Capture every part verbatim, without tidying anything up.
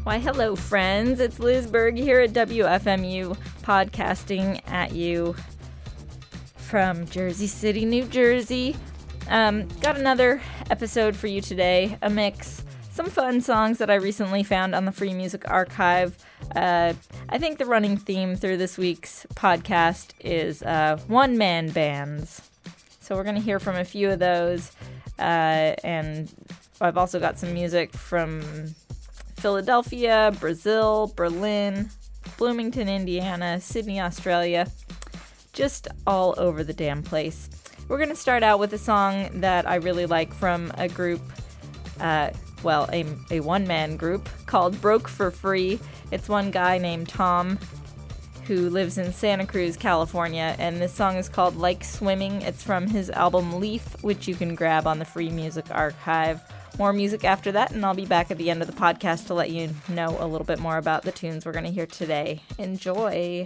Why, hello, friends. It's Liz Berg here at W F M U, podcasting at you from Jersey City, New Jersey. Um, got another episode for you today, a mix, some fun songs that I recently found on the Free Music Archive. Uh, I think the running theme through this week's podcast is uh, one-man bands. So we're going to hear from a few of those, uh, and I've also got some music from Philadelphia, Brazil, Berlin, Bloomington, Indiana, Sydney, Australia, just all over the damn place. We're going to start out with a song that I really like from a group, uh, well, a, a one-man group called Broke for Free. It's one guy named Tom who lives in Santa Cruz, California, and this song is called Like Swimming. It's from his album Leaf, which you can grab on the Free Music Archive. More music after that, and I'll be back at the end of the podcast to let you know a little bit more about the tunes we're going to hear today. Enjoy!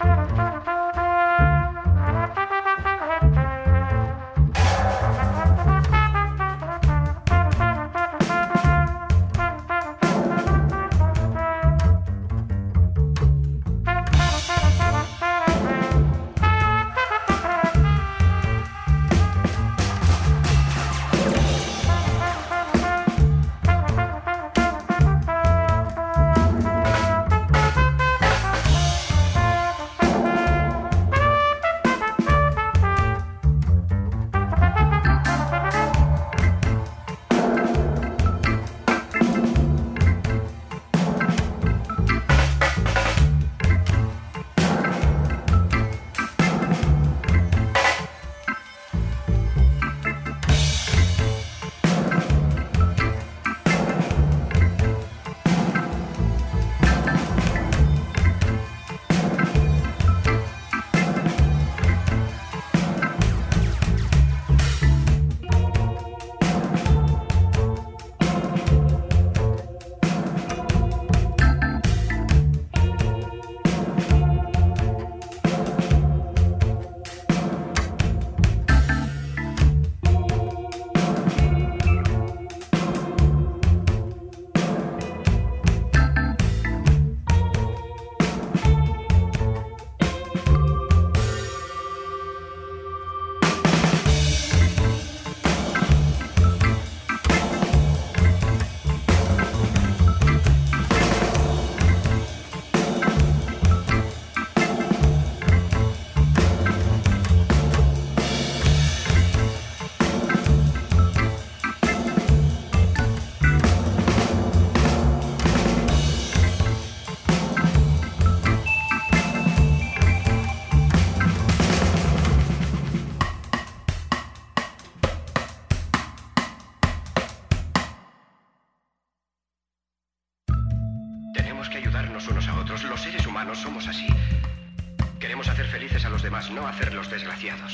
Los seres humanos somos así. Queremos hacer felices a los demás, no hacerlos desgraciados.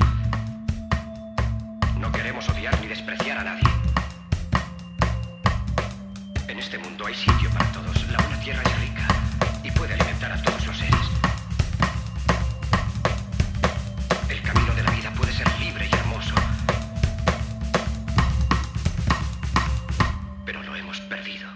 No queremos odiar ni despreciar a nadie. En este mundo hay sitio para todos. La buena tierra es rica y puede alimentar a todos los seres. El camino de la vida puede ser libre y hermoso, pero lo hemos perdido.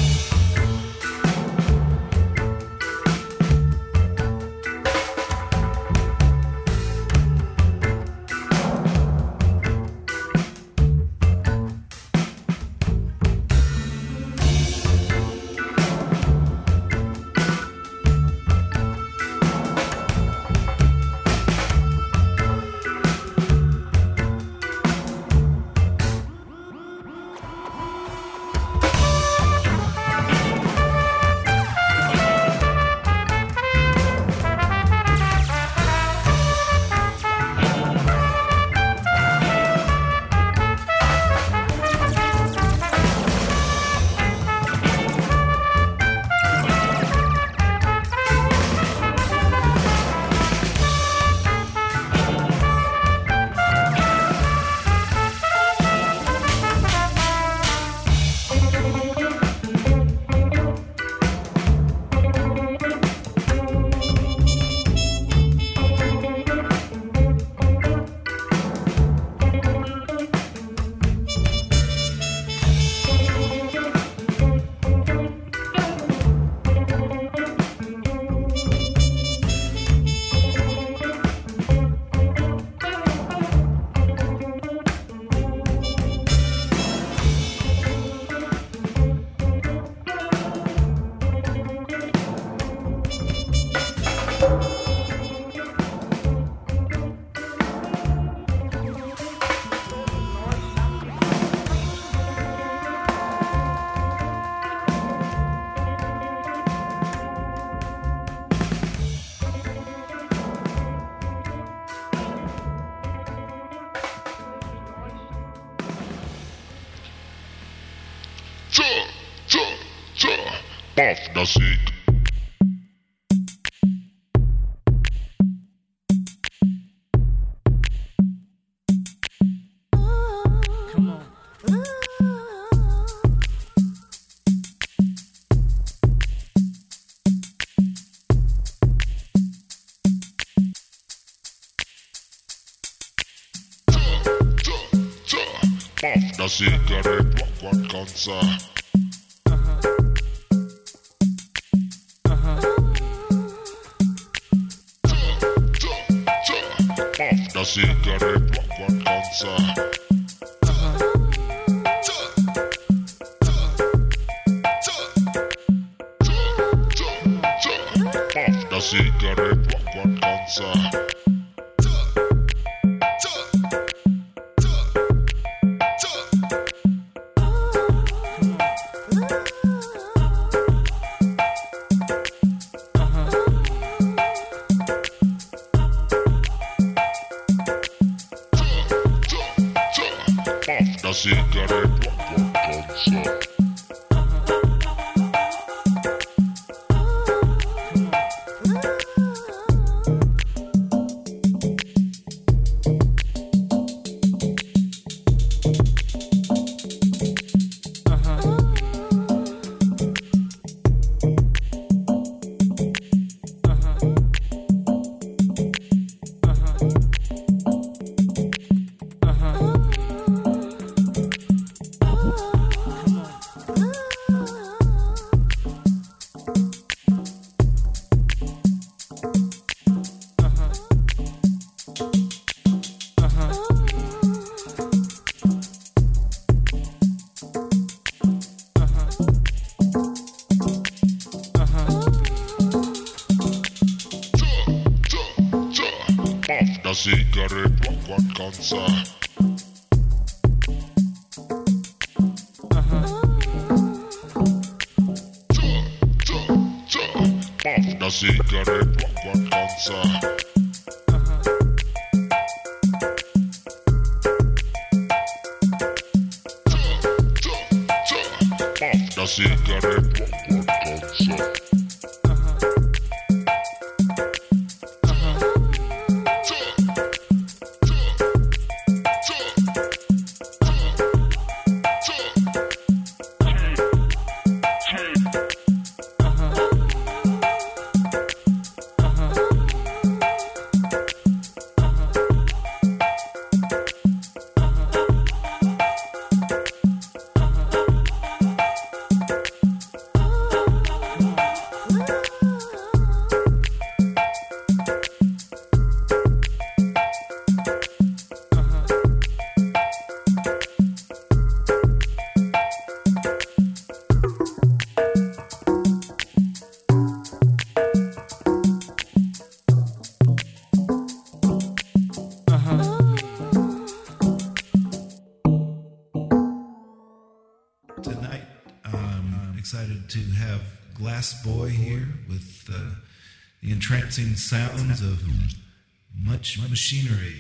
Puff the Sick. na cigarette wakwan kansa. Puff na cigarette wakwan kansa. Puff na cigarette wakwan kansa. Puff na cigarette wakwan kansa. Puff na cigarette wakwan kansa. Puff na cigarette wakwan kansa. Puff na cigarette wakwan kansa. Tonight, I'm excited to have Glass Boy here with uh, the entrancing sounds of Much Machinery.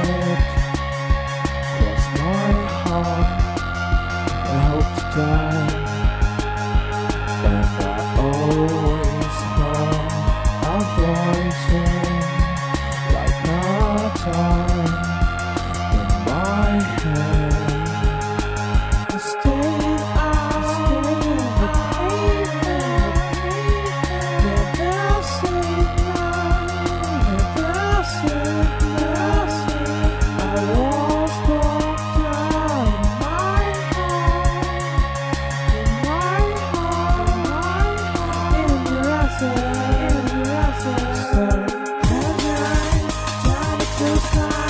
head. Cross my heart and hope to die. And I always know I'm poison like time in my head. I stay, I stay in the pavement. The dancing line, the dancing, dancing. I was broke down in my heart, in my heart, in the answer, in the answer. So, time to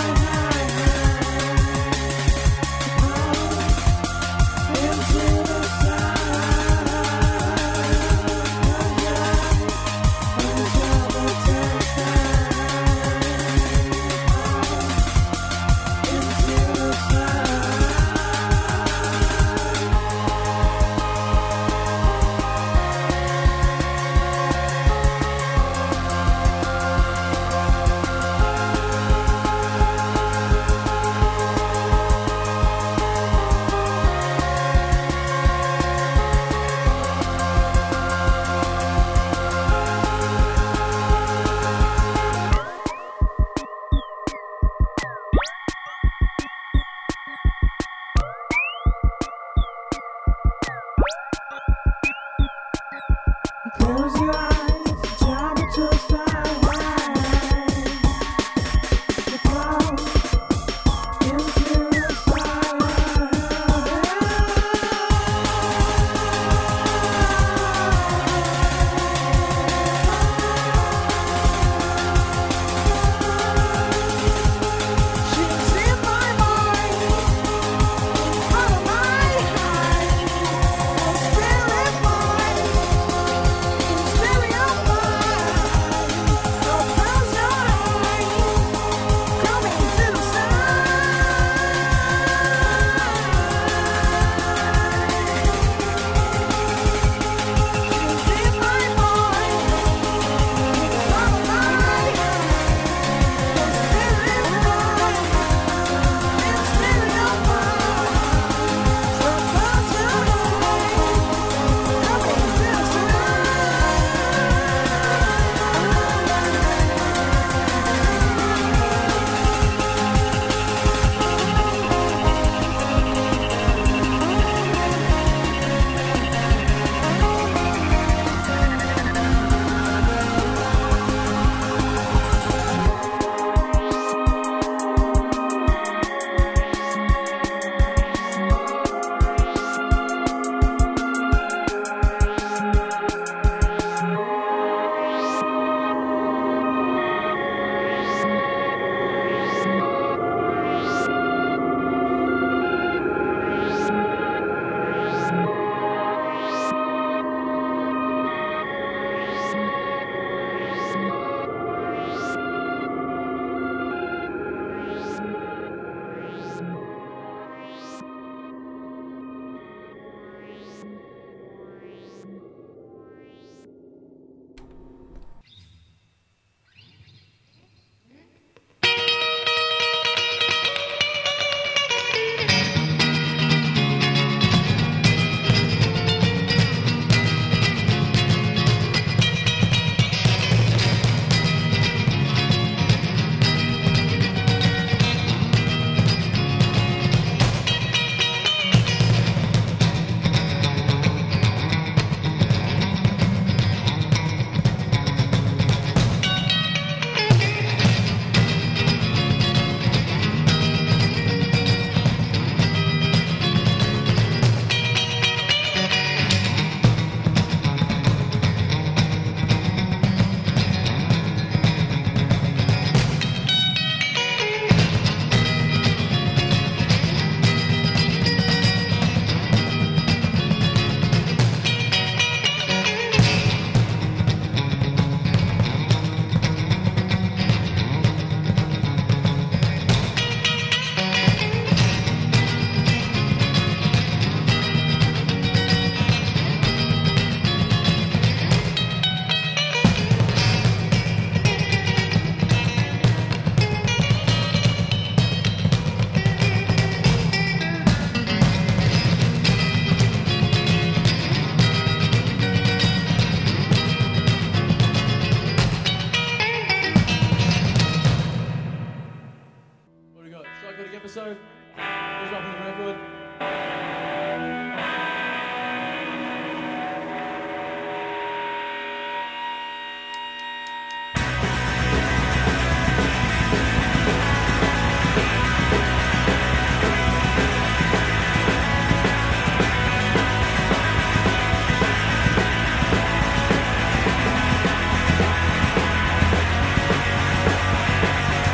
Record episode. Here's one from the record.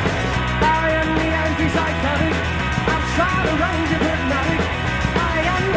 I am the anti-psychotic. I'm trying to range of hypnotic. I am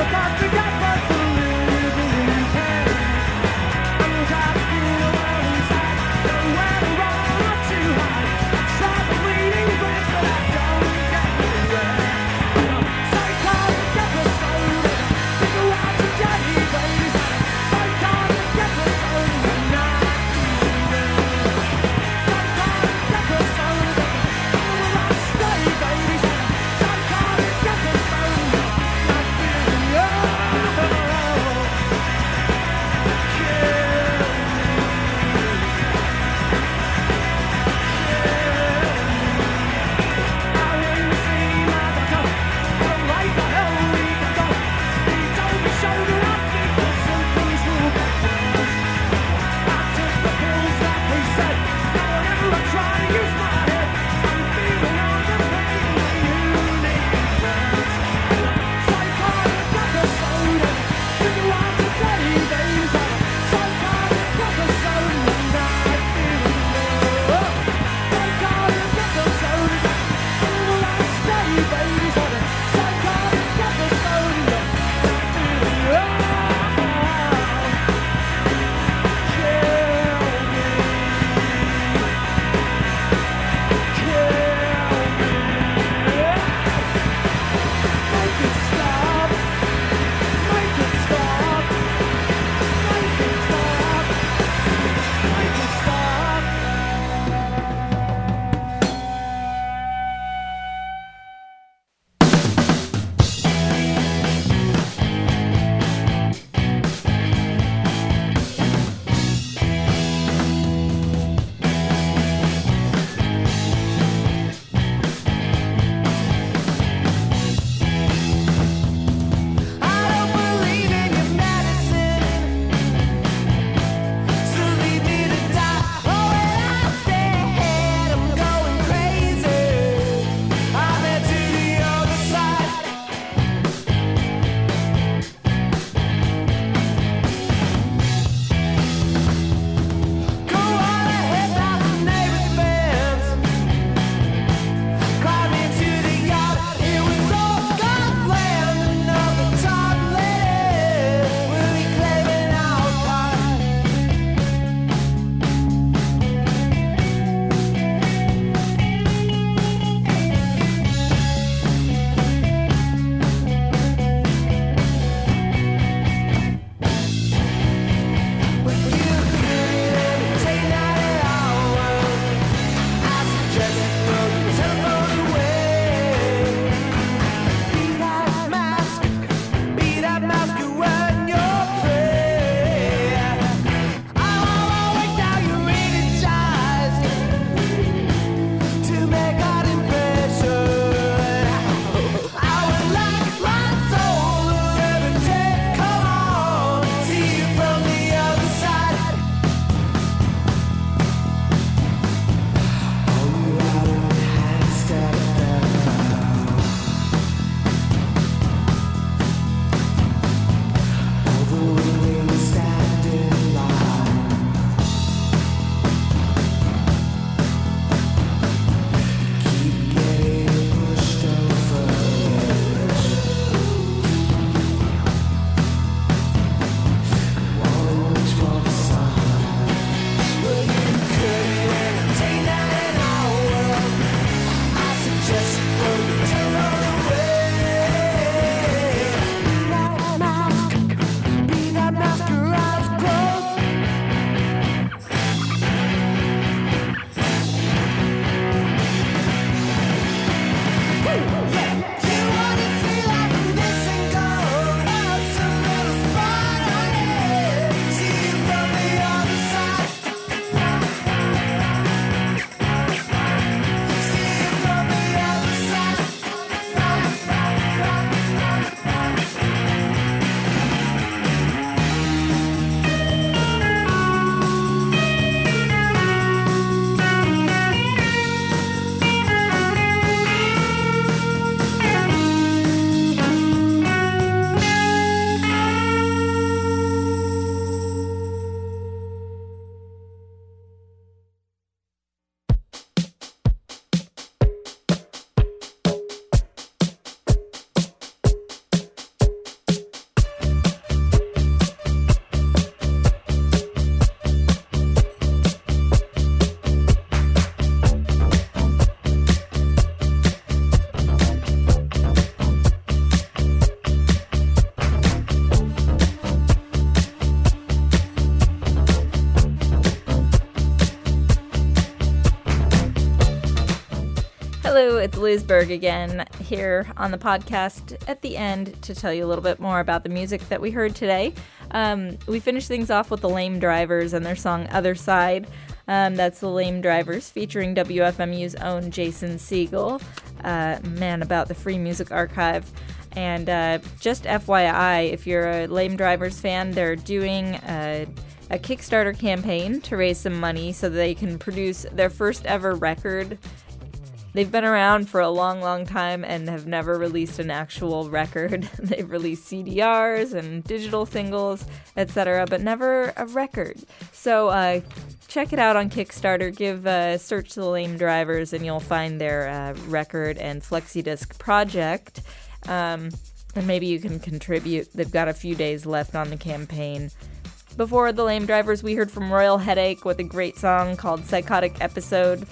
it's Liz Berg again here on the podcast at the end to tell you a little bit more about the music that we heard today. Um, we finished things off with the Lame Drivers and their song Other Side. Um, that's the Lame Drivers featuring W F M U's own Jason Siegel, uh, man about the Free Music Archive. And uh, just F Y I, if you're a Lame Drivers fan, they're doing a, a Kickstarter campaign to raise some money so that they can produce their first ever record. They've been around for a long, long time and have never released an actual record. They've released C D Rs and digital singles, et cetera, but never a record. So uh, check it out on Kickstarter. Give a search to the Lame Drivers and you'll find their uh, record and flexi-disc project. Um, and maybe you can contribute. They've got a few days left on the campaign. Before the Lame Drivers, we heard from Royal Headache with a great song called Psychotic Episode.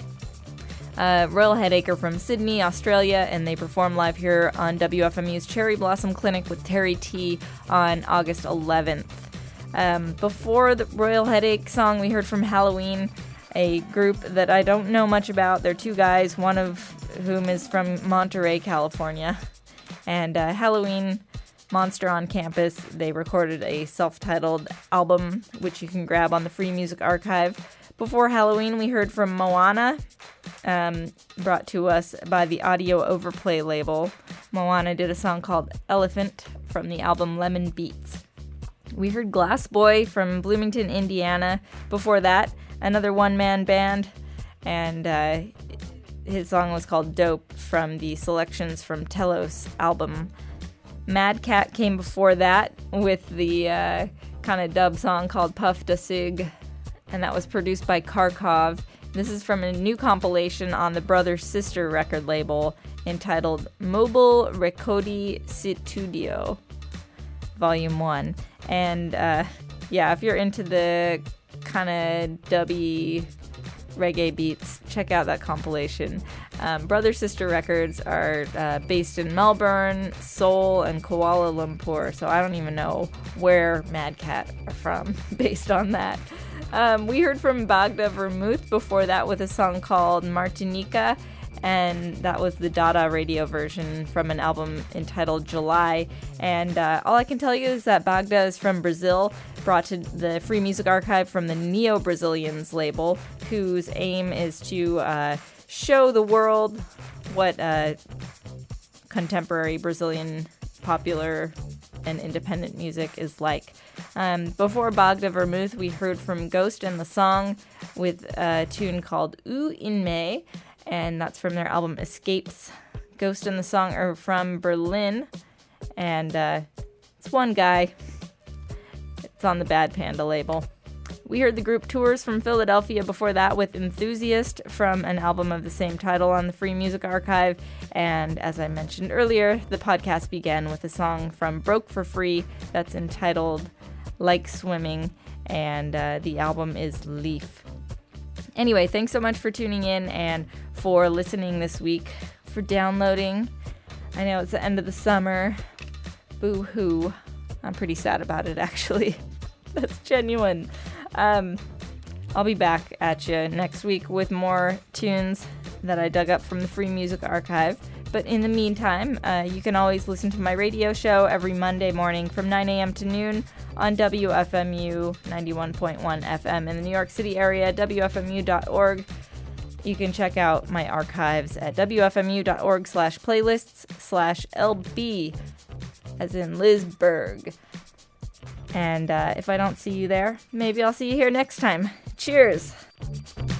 Uh, Royal Headache are from Sydney, Australia, and they perform live here on W F M U's Cherry Blossom Clinic with Terry T on August eleventh. Um, before the Royal Headache song, we heard from Halloween, a group that I don't know much about. They're two guys, one of whom is from Monterey, California. And uh, Halloween, Monster on Campus, they recorded a self-titled album, which you can grab on the Free Music Archive. Before Halloween, we heard from Moana, um, brought to us by the Audio Overplay label. Moana did a song called Elephant from the album Lemon Beats. We heard Glass Boy from Bloomington, Indiana. Before that, another one-man band, and uh, his song was called Dope from the Selections from Telos album. Mad Cat came before that with the uh, kind of dub song called Puff da Sig, and that was produced by Kharkov. This is from a new compilation on the Brother Sister record label entitled Mobile Recodi Studio, Volume one. And uh, yeah, if you're into the kind of dubby reggae beats, check out that compilation. Um, Brother Sister Records are uh, based in Melbourne, Seoul, and Kuala Lumpur, so I don't even know where Mad Cat are from based on that. Um, we heard from Bagda Vermouth before that with a song called Martinica, and that was the Dada radio version from an album entitled July. And uh, all I can tell you is that Bagda is from Brazil, brought to the Free Music Archive from the Neo Brazilians label, whose aim is to uh, show the world what uh, contemporary Brazilian popular and independent music is like. Um, before Bagda Vermouth, we heard from Ghost and the Song with a tune called U in May, and that's from their album Escapes. Ghost and the Song are from Berlin, and uh, it's one guy. It's on the Bad Panda label. We heard the group Tours from Philadelphia before that with Enthusiast from an album of the same title on the Free Music Archive. And as I mentioned earlier, the podcast began with a song from Broke for Free that's entitled Like Swimming, and uh, the album is Leaf. Anyway, thanks so much for tuning in and for listening this week, for downloading. I know it's the end of the summer. Boo-hoo. I'm pretty sad about it, actually. That's genuine. Um, I'll be back at you next week with more tunes that I dug up from the Free Music Archive. But in the meantime, uh, you can always listen to my radio show every Monday morning from nine a.m. to noon on W F M U ninety-one point one F M in the New York City area, W F M U dot org. You can check out my archives at W F M U dot org slash playlists slash L B, as in Liz Berg. And uh, if I don't see you there, maybe I'll see you here next time. Cheers!